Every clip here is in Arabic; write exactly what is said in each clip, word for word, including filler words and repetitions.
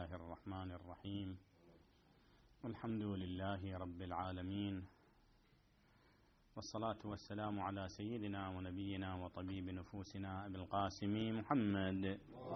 الله الرحمن الرحيم. والحمد لله رب العالمين، والصلاة والسلام على سيدنا ونبينا وطبيب نفوسنا أبي القاسم محمد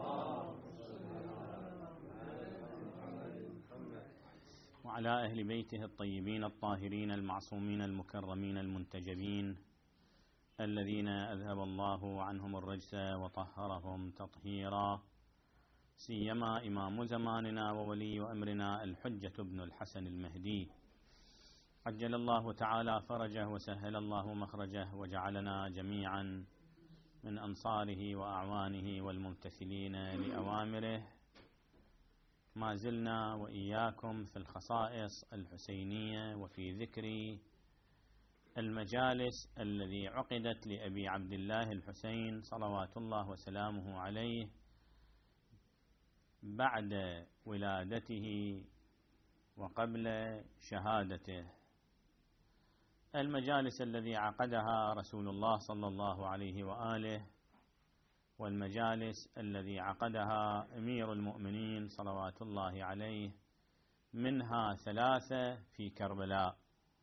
وعلى أهل بيته الطيبين الطاهرين المعصومين المكرمين المنتجبين الذين أذهب الله عنهم الرجس وطهرهم تطهيرا، سيما إمام زماننا وولي أمرنا الحجة بن الحسن المهدي، عجل الله تعالى فرجه وسهل الله مخرجه، وجعلنا جميعا من أنصاره وأعوانه والممتثلين لأوامره. ما زلنا وإياكم في الخصائص الحسينية وفي ذكر المجالس الذي عقدت لأبي عبد الله الحسين صلوات الله وسلامه عليه بعد ولادته وقبل شهادته. المجالس الذي عقدها رسول الله صلى الله عليه وآله، والمجالس الذي عقدها أمير المؤمنين صلوات الله عليه، منها ثلاثة في كربلاء.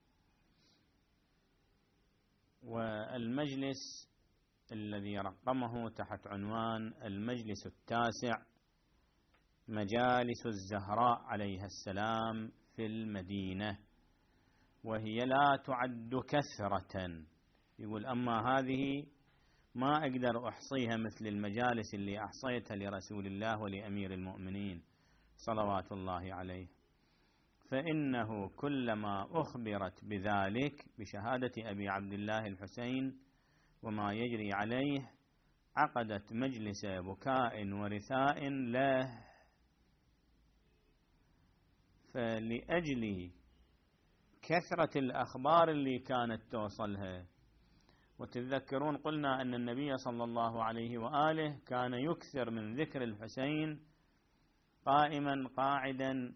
والمجلس الذي رقمه تحت عنوان المجلس التاسع مجالس الزهراء عليها السلام في المدينة، وهي لا تعد كثرة. يقول أما هذه ما أقدر أحصيها مثل المجالس اللي أحصيتها لرسول الله ولأمير المؤمنين صلوات الله عليه، فإنه كلما أخبرت بذلك بشهادة أبي عبد الله الحسين وما يجري عليه عقدت مجلس بكاء ورثاء له. فلأجل كثرة الأخبار اللي كانت توصلها، وتذكرون قلنا أن النبي صلى الله عليه وآله كان يكثر من ذكر الحسين قائما قاعدا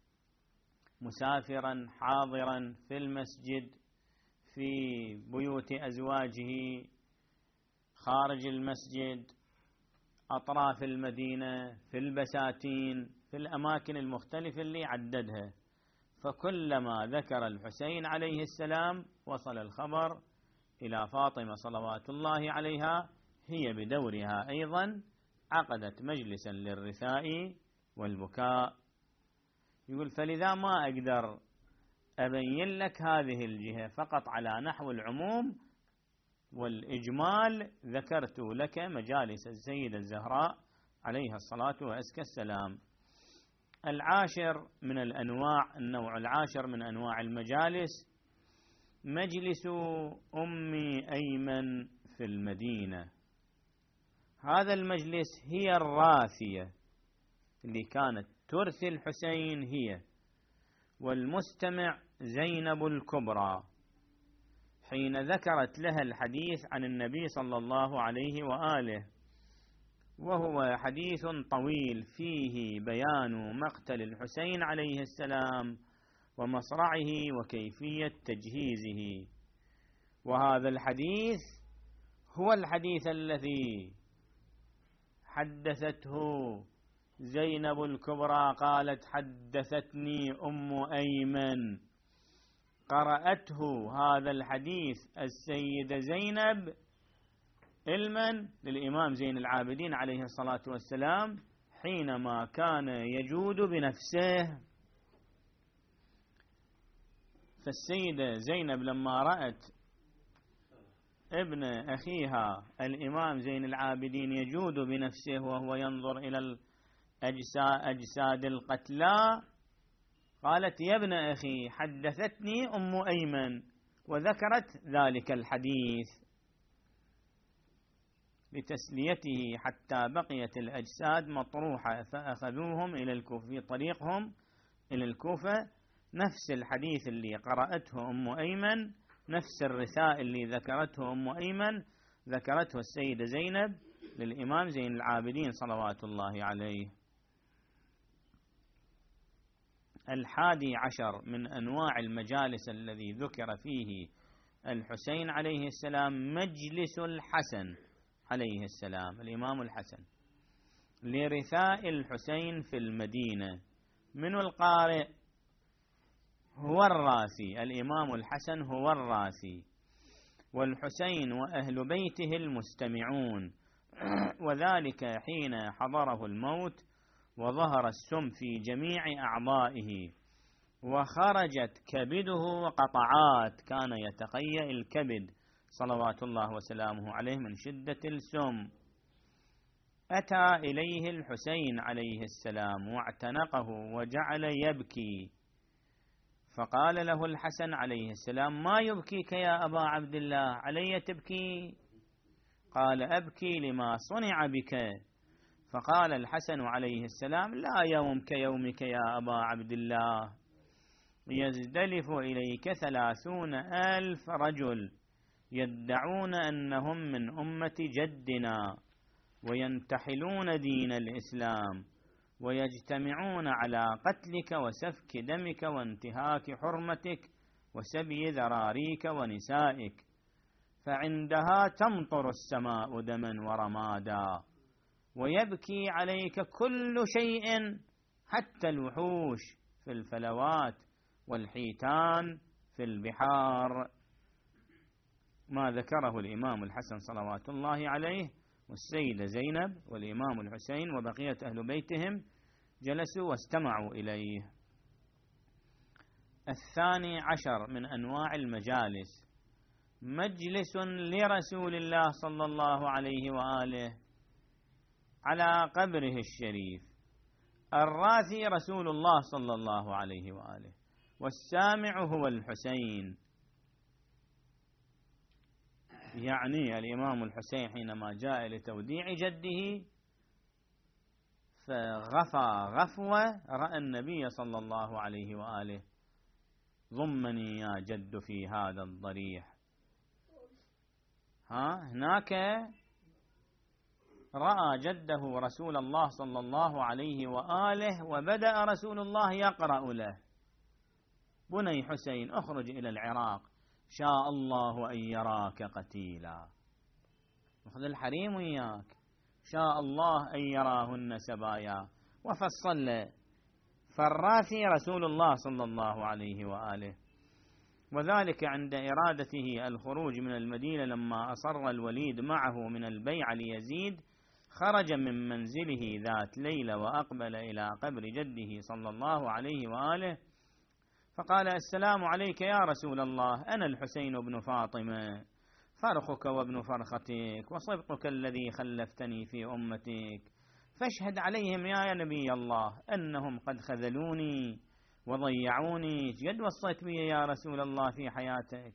مسافرا حاضرا في المسجد، في بيوت أزواجه، خارج المسجد، أطراف المدينة، في البساتين، في الأماكن المختلفة اللي عددها. فكلما ذكر الحسين عليه السلام وصل الخبر إلى فاطمة صلوات الله عليها، هي بدورها أيضا عقدت مجلسا للرثاء والبكاء. يقول فلذا ما أقدر أبين لك هذه الجهة، فقط على نحو العموم والإجمال ذكرت لك مجالس السيدة الزهراء عليها الصلاة وأزكى السلام. العاشر من الأنواع، النوع العاشر من أنواع المجالس، مجلس أم أيمن في المدينة. هذا المجلس هي الراثية اللي كانت ترثي الحسين هي، والمستمع زينب الكبرى، حين ذكرت لها الحديث عن النبي صلى الله عليه وآله، وهو حديث طويل فيه بيان مقتل الحسين عليه السلام ومصرعه وكيفية تجهيزه. وهذا الحديث هو الحديث الذي حدثته زينب الكبرى، قالت حدثتني أم أيمن، قرأته هذا الحديث السيدة زينب علما للإمام زين العابدين عليه الصلاة والسلام حينما كان يجود بنفسه. فالسيدة زينب لما رأت ابن أخيها الإمام زين العابدين يجود بنفسه وهو ينظر إلى أجساد القتلى، قالت يا ابن أخي حدثتني أم أيمن، وذكرت ذلك الحديث لتسليته حتى بقيت الأجساد مطروحة، فأخذوهم إلى الكوفة في طريقهم إلى الكوفة. نفس الحديث اللي قرأته أم أيمن، نفس الرثاء اللي ذكرته أم أيمن ذكرته السيدة زينب للإمام زين العابدين صلوات الله عليه. الحادي عشر من أنواع المجالس الذي ذكر فيه الحسين عليه السلام مجلس الحسن عليه السلام، الإمام الحسن. لرثاء الحسين في المدينة. من القارئ؟ هو الراسي، الإمام الحسن هو الراسي، والحسين وأهل بيته المستمعون، وذلك حين حضره الموت وظهر السم في جميع أعضائه وخرجت كبده وقطعات، كان يتقيأ الكبد صلوات الله وسلامه عليه من شدة السم. أتى إليه الحسين عليه السلام واعتنقه وجعل يبكي، فقال له الحسن عليه السلام: ما يبكيك يا أبا عبد الله؟ علي تبكي؟ قال: أبكي لما صنع بك. فقال الحسن عليه السلام: لا يوم كيومك يا أبا عبد الله، يزدلف إليك ثلاثون ألف رجل يدعون أنهم من أمة جدنا وينتحلون دين الإسلام ويجتمعون على قتلك وسفك دمك وانتهاك حرمتك وسبي ذراريك ونسائك، فعندها تمطر السماء دما ورمادا ويبكي عليك كل شيء حتى الوحوش في الفلوات والحيتان في البحار. ما ذكره الإمام الحسن صلوات الله عليه والسيدة زينب والإمام الحسين وبقية أهل بيتهم جلسوا واستمعوا إليه. الثاني عشر من أنواع المجالس مجلس لرسول الله صلى الله عليه وآله على قبره الشريف. الراثي رسول الله صلى الله عليه وآله، والسامع هو الحسين. يعني الإمام الحسين حينما جاء لتوديع جده فغفى غفوة، رأى النبي صلى الله عليه وآله: ضمني يا جد في هذا الضريح. ها هناك رأى جده رسول الله صلى الله عليه وآله، وبدأ رسول الله يقرأ له: بني حسين اخرج إلى العراق، شاء الله أن يراك قتيلا. أخذ الحريم وياك، شاء الله أن يراهن سبايا، وفصل. فالراثي رسول الله صلى الله عليه وآله. وذلك عند إرادته الخروج من المدينة لما أصر الوليد معه من البيع ليزيد، خرج من منزله ذات ليلة وأقبل إلى قبر جده صلى الله عليه وآله فقال: السلام عليك يا رسول الله، أنا الحسين بن فاطمة، فرخك وابن فرختك وصبطك الذي خلفتني في أمتك، فاشهد عليهم يا نبي الله أنهم قد خذلوني وضيعوني. قد وصيت بي يا رسول الله في حياتك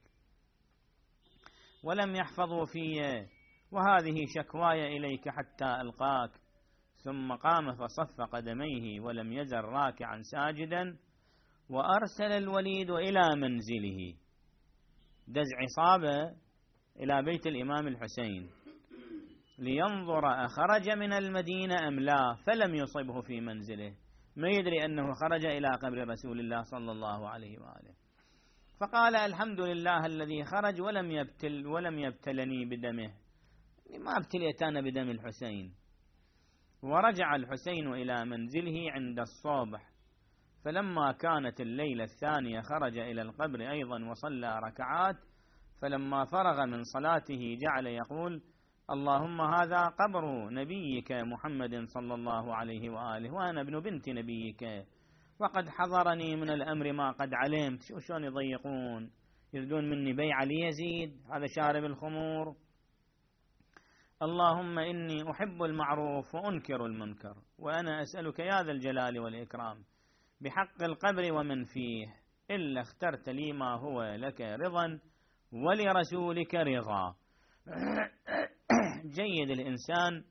ولم يحفظوا في، وهذه شكواي إليك حتى ألقاك. ثم قام فصف قدميه ولم يزل راكعا ساجدا، وأرسل الوليد إلى منزله، دز عصابة إلى بيت الإمام الحسين لينظر أخرج من المدينة أم لا، فلم يصبه في منزله، ما يدري أنه خرج إلى قبر رسول الله صلى الله عليه وآله. فقال: الحمد لله الذي خرج ولم يبتل ولم يبتلني بدمه، ما ابتليت أنا بدم الحسين. ورجع الحسين إلى منزله عند الصبح، فلما كانت الليلة الثانية خرج إلى القبر أيضا وصلى ركعات، فلما فرغ من صلاته جعل يقول: اللهم هذا قبر نبيك محمد صلى الله عليه وآله، وأنا ابن بنت نبيك، وقد حضرني من الأمر ما قد علمت. شو شلون يضيقون، يريدون مني بيع ليزيد، هذا شارب الخمور. اللهم إني أحب المعروف وأنكر المنكر، وأنا أسألك يا ذا الجلال والإكرام بحق القبر ومن فيه، إلا اخترت لي ما هو لك رضا ولرسولك رضا. جيد الإنسان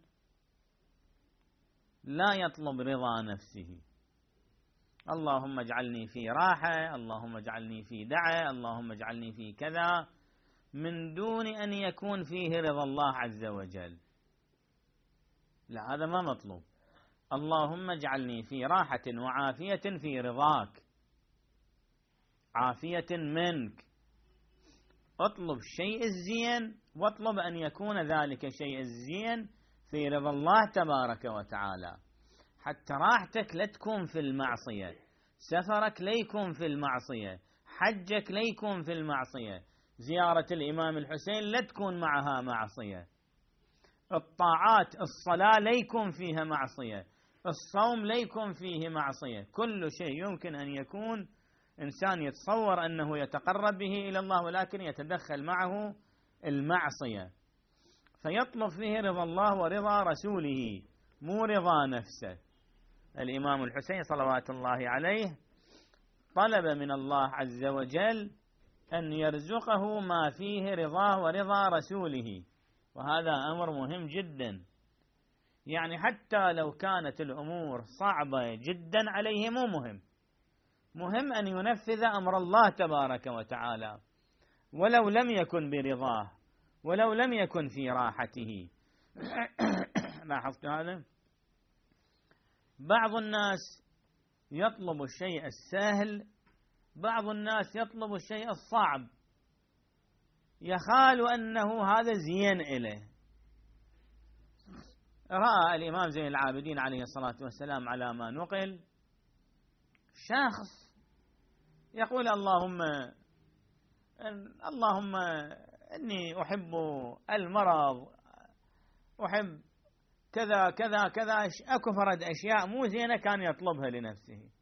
لا يطلب رضا نفسه، اللهم اجعلني في راحة، اللهم اجعلني في دعة، اللهم اجعلني في كذا، من دون أن يكون فيه رضا الله عز وجل. لا، هذا ما مطلوب. اللهم اجعلني في راحة وعافية في رضاك، عافية منك. اطلب الشيء الزين، واطلب أن يكون ذلك الشيء الزين في رضا الله تبارك وتعالى، حتى راحتك لا تكون في المعصية، سفرك لا يكون في المعصية، حجك لا يكون في المعصية، زيارة الإمام الحسين لا تكون معها معصية، الطاعات الصلاة لا يكون فيها معصية، الصوم لا يكون فيه معصية، كل شيء يمكن أن يكون إنسان يتصور أنه يتقرب به إلى الله ولكن يتدخل معه المعصية، فيطلب فيه رضا الله ورضا رسوله مو رضا نفسه. الإمام الحسين صلوات الله عليه طلب من الله عز وجل أن يرزقه ما فيه رضاه ورضا رسوله، وهذا أمر مهم جدا. يعني حتى لو كانت الأمور صعبة جدا عليه مو مهم، مهم أن ينفذ أمر الله تبارك وتعالى ولو لم يكن برضاه، ولو لم يكن في راحته. لاحظت هذا؟ بعض الناس يطلب الشيء السهل، بعض الناس يطلب الشيء الصعب، يخال أنه هذا زين إليه. رأى الإمام زين العابدين عليه الصلاة والسلام على ما نقل شخص يقول اللهم اللهم إني أحب المرض، أحب كذا كذا كذا، أكو فرد أشياء مو زينة كان يطلبها لنفسه،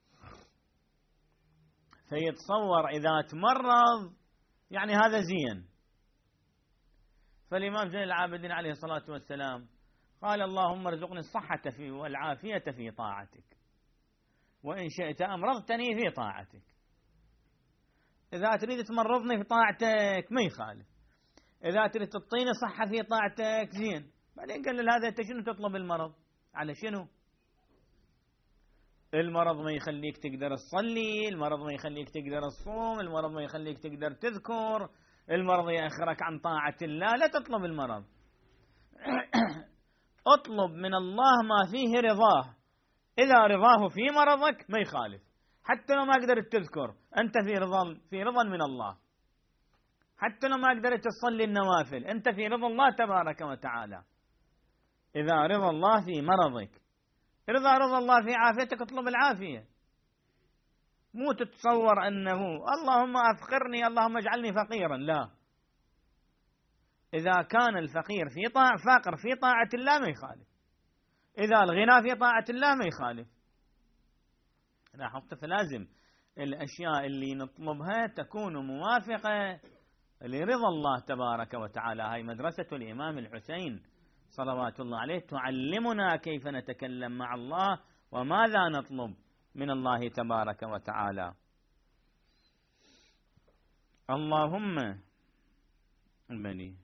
فيتصور إذا تمرض يعني هذا زين. فالإمام زين العابدين عليه الصلاة والسلام قال اللهم ارزقني الصحة في والعافية في طاعتك، وإن شئت أمرضتني في طاعتك. إذا تريد تمرضني في طاعتك ما يخالف، إذا تريد تعطيني صحة في طاعتك زين. بعدين قال له هذا أنت شنو تطلب المرض؟ على شنو؟ المرض ما يخليك تقدر تصلي، المرض ما يخليك تقدر تصوم، المرض ما يخليك تقدر تذكر، المرض يأخرك عن طاعة الله. لا تطلب المرض، اطلب من الله ما فيه رضاه. إذا رضاه في مرضك ما يخالف، حتى لو ما قدرت تذكر أنت في رضا في رضا من الله، حتى لو ما قدرت تصلي النوافل أنت في رضا الله تبارك وتعالى. إذا رضا الله في مرضك، رضا رضا الله في عافيتك، اطلب العافية. مو تتصور أنه اللهم أفقرني، اللهم اجعلني فقيرا، لا. إذا كان الفقير في طاعة فاقر في طاعة الله ما يخالف، إذا الغنى في طاعة الله ما يخالف. لاحظت؟ فلازم الأشياء اللي نطلبها تكون موافقة لرضا الله تبارك وتعالى. هاي مدرسة الإمام الحسين صلوات الله عليه تعلمنا كيف نتكلم مع الله وماذا نطلب من الله تبارك وتعالى. اللهم بني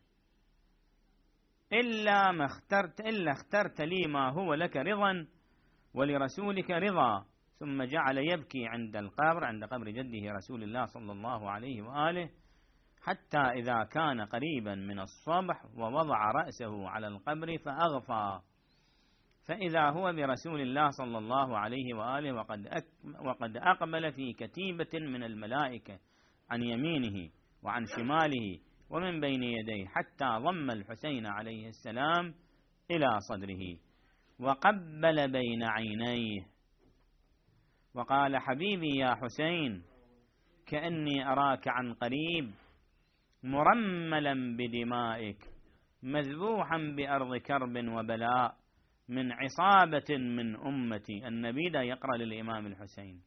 إلا ما اخترت إلا اخترت لي ما هو لك رضا ولرسولك رضا. ثم جعل يبكي عند القبر، عند قبر جده رسول الله صلى الله عليه وآله، حتى إذا كان قريبا من الصبح ووضع رأسه على القبر فأغفى، فإذا هو برسول الله صلى الله عليه وآله وقد وقد أقبل في كتيبة من الملائكة عن يمينه وعن شماله ومن بين يديه، حتى ضم الحسين عليه السلام إلى صدره وقبل بين عينيه وقال حبيبي يا حسين كأني أراك عن قريب مرملا بدمائك مذبوحا بأرض كرب وبلاء من عصابة من أمتي. النبي دا يقرأ للإمام الحسين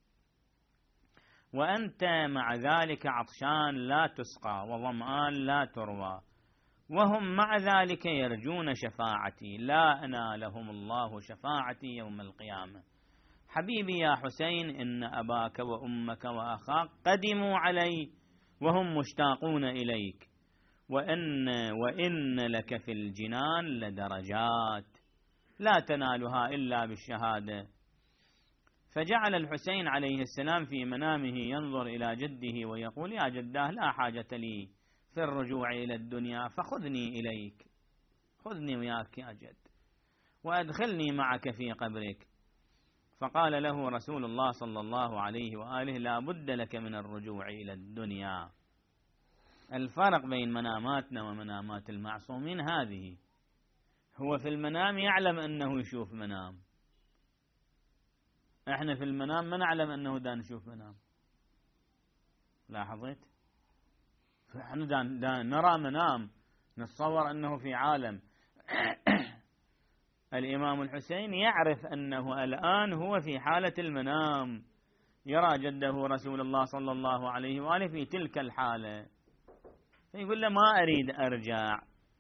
وأنت مع ذلك عطشان لا تسقى وظمآن لا تروى، وهم مع ذلك يرجون شفاعتي لا أنالهم الله شفاعتي يوم القيامة. حبيبي يا حسين إن أباك وأمك وأخاك قدموا علي وهم مشتاقون إليك، وإن, وإن لك في الجنان لدرجات لا تنالها إلا بالشهادة. فجعل الحسين عليه السلام في منامه ينظر إلى جده ويقول يا جداه لا حاجة لي في الرجوع إلى الدنيا فخذني إليك، خذني وياك يا جد وأدخلني معك في قبرك. فقال له رسول الله صلى الله عليه وآله لا بد لك من الرجوع إلى الدنيا. الفرق بين مناماتنا ومنامات المعصومين هذه، هو في المنام يعلم أنه يشوف منام، احنا في المنام ما نعلم أنه دا نشوف منام. لاحظت؟ فاحنا دا, دا نرى منام، نتصور أنه في عالم. الإمام الحسين يعرف أنه الآن هو في حالة المنام، يرى جده رسول الله صلى الله عليه وآله في تلك الحالة، فيقول له ما أريد أرجع،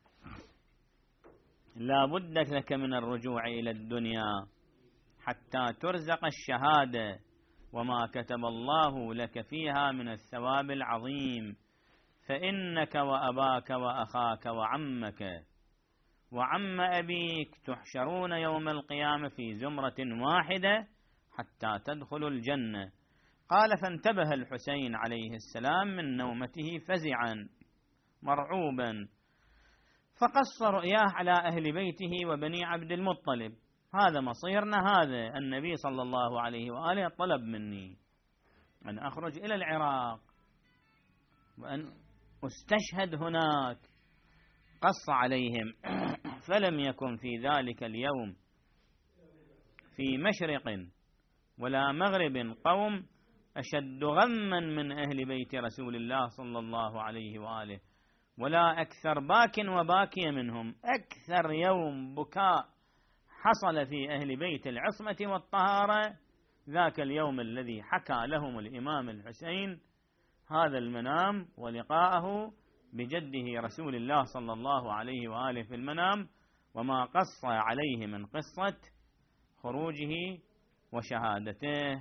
لا بد لك من الرجوع إلى الدنيا حتى ترزق الشهادة وما كتب الله لك فيها من الثواب العظيم، فإنك وأباك وأخاك وعمك وعم أبيك تحشرون يوم القيامة في زمرة واحدة حتى تدخلوا الجنة. قال فانتبه الحسين عليه السلام من نومته فزعا مرعوبا، فقص رؤياه على أهل بيته وبني عبد المطلب، هذا مصيرنا، هذا النبي صلى الله عليه وآله طلب مني أن أخرج إلى العراق وأن أستشهد هناك. قص عليهم فلم يكن في ذلك اليوم في مشرق ولا مغرب قوم أشد غما من أهل بيت رسول الله صلى الله عليه وآله، ولا أكثر باك وباكي منهم. أكثر يوم بكاء حصل في أهل بيت العصمة والطهارة ذاك اليوم الذي حكى لهم الإمام الحسين هذا المنام ولقاءه بجده رسول الله صلى الله عليه وآله في المنام، وما قص عليه من قصة خروجه وشهادته.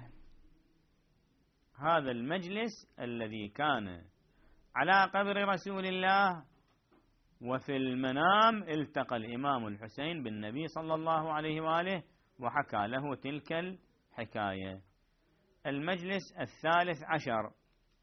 هذا المجلس الذي كان على قبر رسول الله، وفي المنام التقى الإمام الحسين بالنبي صلى الله عليه وآله وحكى له تلك الحكاية. المجلس الثالث عشر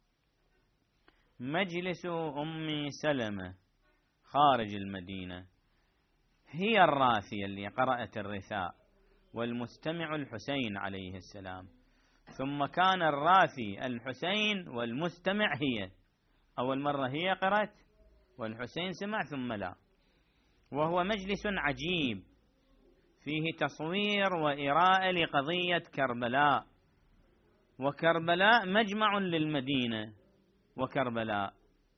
مجلس أم سلمة خارج المدينة، هي الراثية اللي قرأت الرثاء والمستمع الحسين عليه السلام، ثم كان الراثي الحسين والمستمع هي، أول مرة هي قرأت والحسين سمع ثم لا. وهو مجلس عجيب فيه تصوير وإراءة لقضية كربلاء، وكربلاء مجمع للمدينة وكربلاء.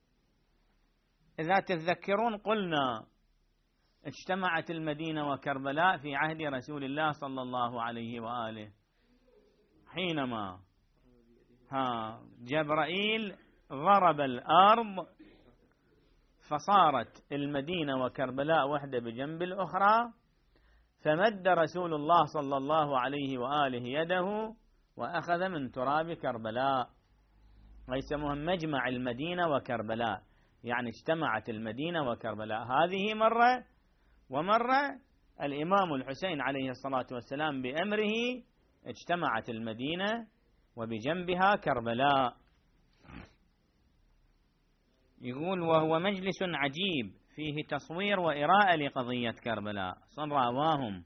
إذا تتذكرون قلنا اجتمعت المدينة وكربلاء في عهد رسول الله صلى الله عليه وآله، حينما ها جبرائيل ضرب الأرض فصارت المدينة وكربلاء واحدة بجنب الأخرى، فمد رسول الله صلى الله عليه وآله يده وأخذ من تراب كربلاء، ويسموهم مجمع المدينة وكربلاء، يعني اجتمعت المدينة وكربلاء. هذه مرة، ومرة الإمام الحسين عليه الصلاة والسلام بأمره اجتمعت المدينة وبجنبها كربلاء. يقول وهو مجلس عجيب فيه تصوير وإراءة لقضية كربلاء صنراواهم.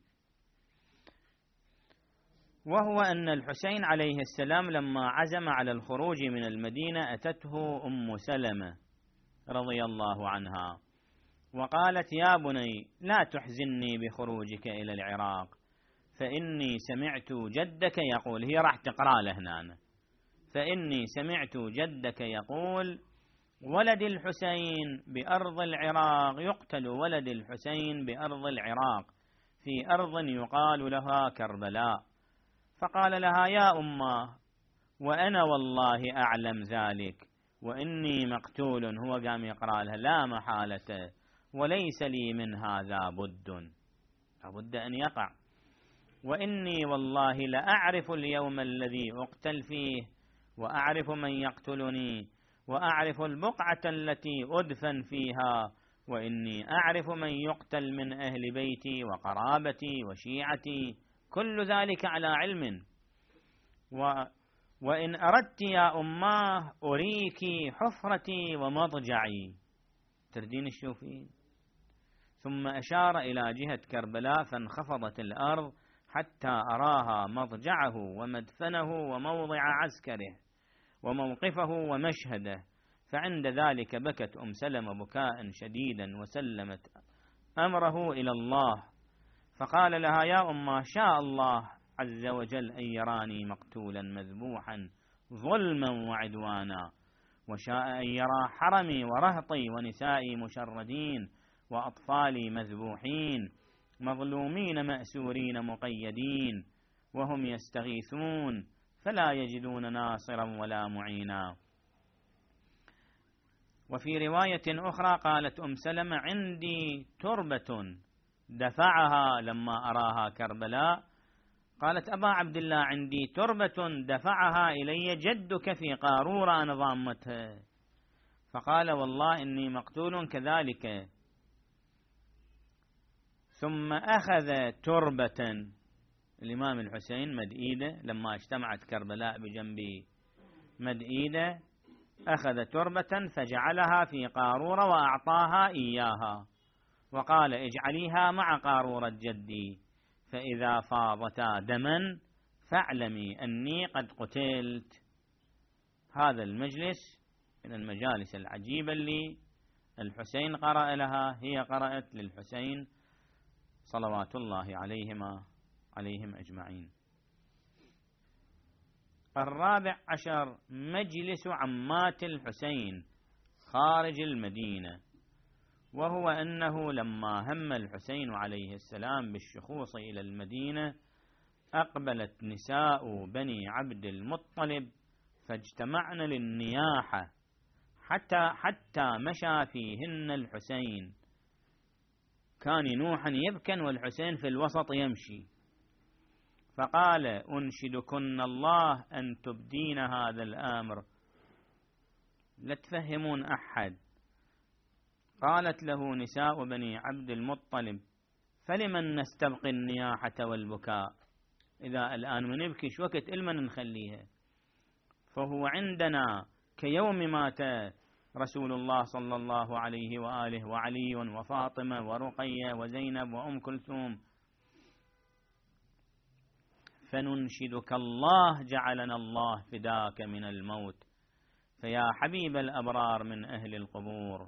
وهو أن الحسين عليه السلام لما عزم على الخروج من المدينة أتته أم سلمة رضي الله عنها وقالت يا بني لا تحزني بخروجك إلى العراق، فإني سمعت جدك يقول، هي راح تقرأ له هنا، فإني سمعت جدك يقول ولد الحسين بأرض العراق يقتل ولد الحسين بأرض العراق في أرض يقال لها كربلاء. فقال لها يا أمه وأنا والله أعلم ذلك، وإني مقتول. هو قام يقرأ لها لا محالة وليس لي من هذا بد، لابد أن يقع، وإني والله لأعرف اليوم الذي أقتل فيه، وأعرف من يقتلني، وأعرف البقعة التي أدفن فيها، وإني أعرف من يقتل من أهل بيتي وقرابتي وشيعتي، كل ذلك على علم. و وإن أردت يا أماه أريك حفرتي ومضجعي، تردين تشوفين. ثم أشار إلى جهة كربلاء فانخفضت الأرض حتى أراها مضجعه ومدفنه وموضع عسكره وموقفه ومشهده. فعند ذلك بكت أم سلمة بكاء شديدا وسلمت أمره إلى الله، فقال لها: يا أمه، شاء الله عز وجل أن يراني مقتولا مذبوحا ظلما وعدوانا، وشاء أن يرى حرمي ورهطي ونسائي مشردين وأطفالي مذبوحين مظلومين مأسورين مقيدين وهم يستغيثون فلا يجدون ناصرا ولا معينا. وفي رواية أخرى قالت أم سلمة: عندي تربة دفعها لما أراها كربلاء. قالت: أبا عبد الله، عندي تربة دفعها إلي جدك في قارورة أنا ضامتها. فقال: والله إني مقتول كذلك. ثم أخذ تربة الإمام الحسين مد إيده لما اجتمعت كربلاء بجنب مد إيده، أخذ تربة فجعلها في قارورة وأعطاها إياها، وقال: اجعليها مع قارورة جدي، فإذا فاضتا دما فاعلمي أني قد قتلت. هذا المجلس من المجالس العجيبة اللي الحسين قرأ لها، هي قرأت للحسين صلوات الله عليهما عليهم أجمعين. الرابع عشر مجلس عمات الحسين خارج المدينة، وهو أنه لما هم الحسين عليه السلام بالشخوص إلى المدينة أقبلت نساء بني عبد المطلب فاجتمعن للنياحة حتى حتى مشى فيهن الحسين، كان نوحا يبكن والحسين في الوسط يمشي، فقال: أنشدكن الله أن تبدين هذا الأمر، لا تفهمون أحد. قالت له نساء بني عبد المطلب: فلمن نستبقي النياحة والبكاء؟ إذا الآن من نبكي شو وقت إلمن نخليها؟ فهو عندنا كيوم مات رسول الله صلى الله عليه وآله وعلي وفاطمة ورقية وزينب وأم كلثوم، فننشدك الله جعلنا الله فداك من الموت، فيا حبيب الأبرار من أهل القبور.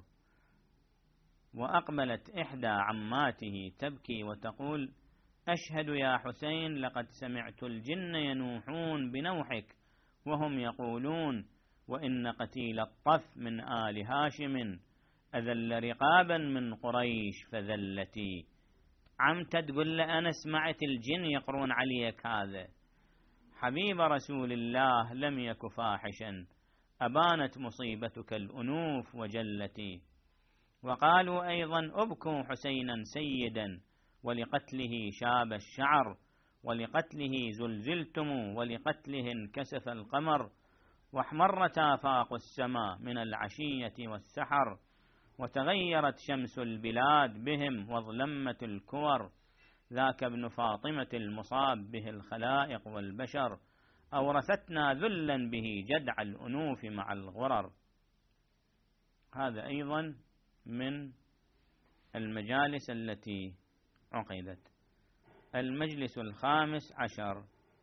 وأقبلت إحدى عماته تبكي وتقول: أشهد يا حسين لقد سمعت الجن ينوحون بنوحك وهم يقولون: وإن قتيل الطف من آل هاشم أذل رقابا من قريش فذلتي. عم تقول له أنا سمعت الجن يقرون عليك هذا. حبيب رسول الله لم يك فاحشا، أبانت مصيبتك الأنوف وجلتي. وقالوا أيضا: أبكوا حسينا سيدا ولقتله شاب الشعر، ولقتله زلزلتم، ولقتله انكسف القمر، واحمرت آفاق السماء من العشية والسحر، وتغيرت شمس البلاد بهم واظلمت الكور. ذاك ابن فاطمة المصاب به الخلائق والبشر، أورثتنا ذلا به جدع الأنوف مع الغرر. هذا أيضا من المجالس التي عقدت. المجلس الخامس عشر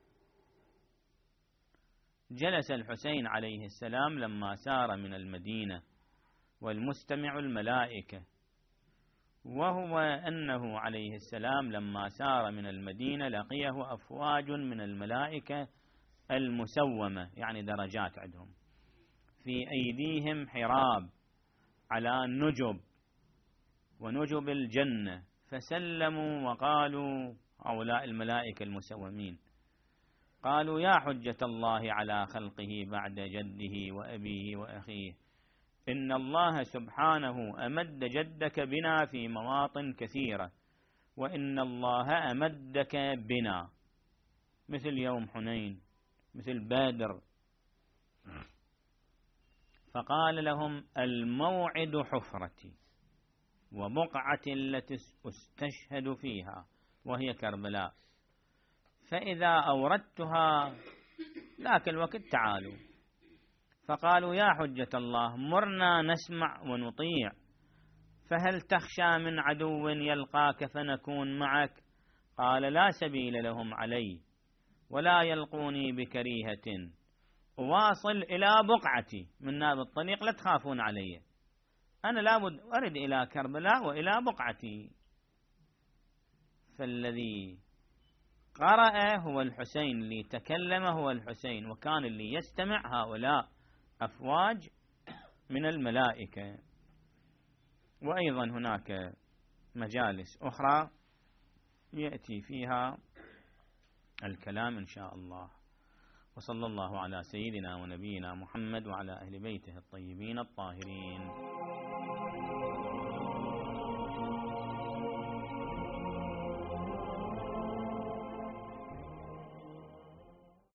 جلس الحسين عليه السلام لما سار من المدينة والمستمع الملائكة، وهو أنه عليه السلام لما سار من المدينة لقيه أفواج من الملائكة المسومة، يعني درجات عندهم، في أيديهم حراب على نجب ونجب الجنة، فسلموا وقالوا هؤلاء الملائكة المسومين، قالوا: يا حجة الله على خلقه بعد جده وأبيه وأخيه، إن الله سبحانه أمد جدك بنا في مواطن كثيرة، وإن الله أمدك بنا مثل يوم حنين، مثل بدر. فقال لهم: الموعد حفرتي وبقعتي التي استشهد فيها وهي كربلاء، فإذا أوردتها ذاك الوقت تعالوا. فقالوا: يا حجة الله مرنا نسمع ونطيع، فهل تخشى من عدو يلقاك فنكون معك؟ قال: لا سبيل لهم علي ولا يلقوني بكريهة، أواصل إلى بقعتي من ناب الطريق، لا تخافون علي، أنا لابد أرد إلى كربلاء وإلى بقعتي. فالذي قرأ هو الحسين، اللي تكلم هو الحسين، وكان اللي يستمع هؤلاء أفواج من الملائكة. وأيضا هناك مجالس أخرى يأتي فيها الكلام إن شاء الله. وصلى الله على سيدنا ونبينا محمد وعلى أهل بيته الطيبين الطاهرين.